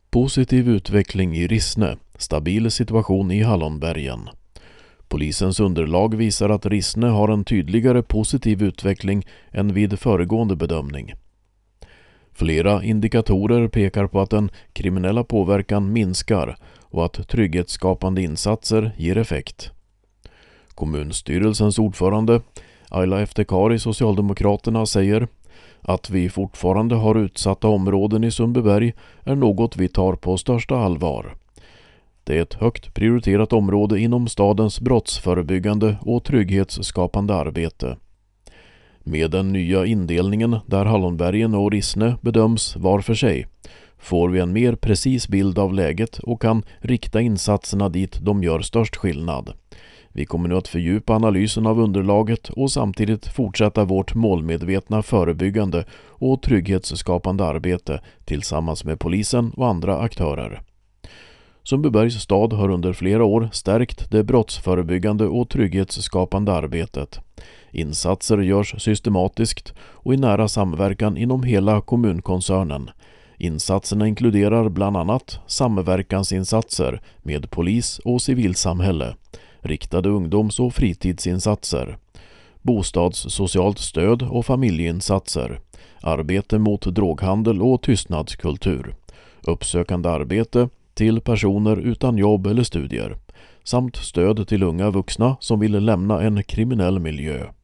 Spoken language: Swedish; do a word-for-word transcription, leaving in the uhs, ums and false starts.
Positiv utveckling i Rissne, stabil situation i Hallonbergen. Polisens underlag visar att Rissne har en tydligare positiv utveckling än vid föregående bedömning. Flera indikatorer pekar på att den kriminella påverkan minskar och att trygghetsskapande insatser ger effekt. Kommunstyrelsens ordförande Ayla Eftekari, Socialdemokraterna, säger att vi fortfarande har utsatta områden i Sundbyberg är något vi tar på största allvar. Det är ett högt prioriterat område inom stadens brottsförebyggande och trygghetsskapande arbete. Med den nya indelningen där Hallonbergen och Rissne bedöms var för sig får vi en mer precis bild av läget och kan rikta insatserna dit de gör störst skillnad. Vi kommer nu att fördjupa analysen av underlaget och samtidigt fortsätta vårt målmedvetna förebyggande och trygghetsskapande arbete tillsammans med polisen och andra aktörer. Sundbybergs stad har under flera år stärkt det brottsförebyggande och trygghetsskapande arbetet. Insatser görs systematiskt och i nära samverkan inom hela kommunkoncernen. Insatserna inkluderar bland annat samverkansinsatser med polis och civilsamhälle, riktade ungdoms- och fritidsinsatser, bostadssocialt stöd och familjeinsatser, arbete mot droghandel och tystnadskultur, uppsökande arbete till personer utan jobb eller studier, samt stöd till unga vuxna som vill lämna en kriminell miljö.